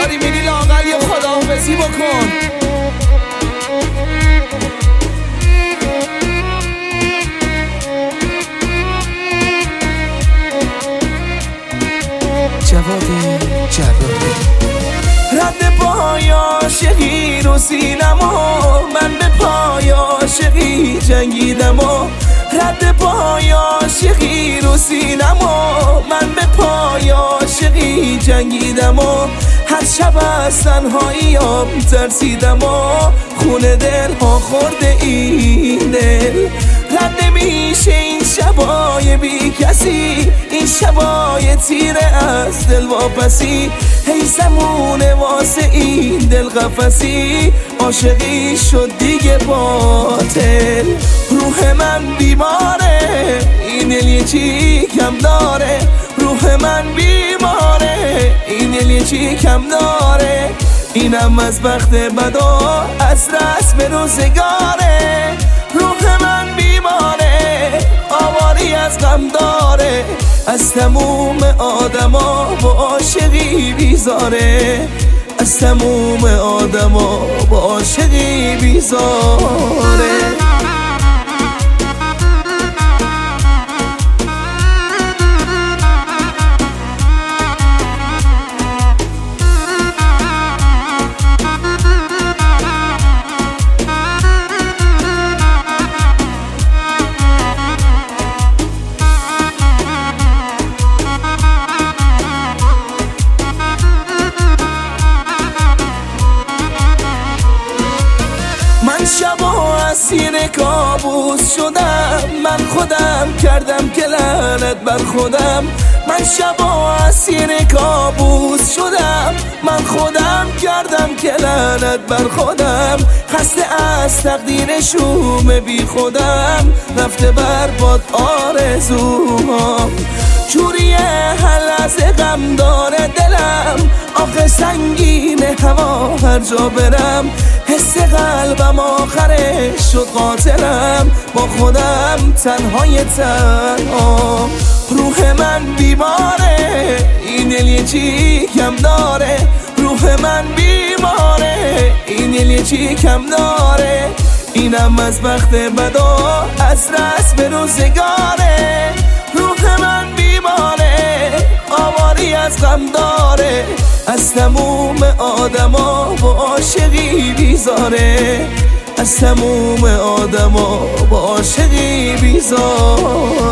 داری میری لااقل یه خداحافظی بکن. جواد رد پای عاشقی رو سینم و من به پای عاشقی جنگیدم و رد پای عاشقی رو سینم و من به پای عاشقی جنگیدم و هر شب از تنهاییام ترسیدم و خون دل ها خورده این دل رد نمیشه این شبای بی کسی این شبای تیره از دل واپسی هی زمونه واسه این دل قفسی عاشقی شد دیگه باطل روح من بیماره این دل یه چی کم داره روح من بیماره این دل یه چی کم داره اینم از بخت بدا از رسم روزگاره روح من بیماره آواری از غم داره از تموم آدما با عاشقی بیزاره از تموم آدما با عاشقی بیزاره شبا اسیر کابوس شدم من خودم کردم که لعنت بر خودم من شبا اسیر کابوس شدم من خودم کردم که لعنت بر خودم خسته از تقدیر شوم بی خودم رفته بر باد آرزوهام جوریه هر لحظه غم داره دلم آخه سنگینه هوا هر جا برم حس قلبم آخرش شد قاتلم با خودم تنهای تنها روح من بیماره این دل یه چی کم داره روح من بیماره این دل یه چی کم داره اینم از بخت بدا از رسم روزگاره روح من بیماره آواری از غم داره از تموم آدما با عاشقی بیزاره از تموم آدما با عاشقی بیزاره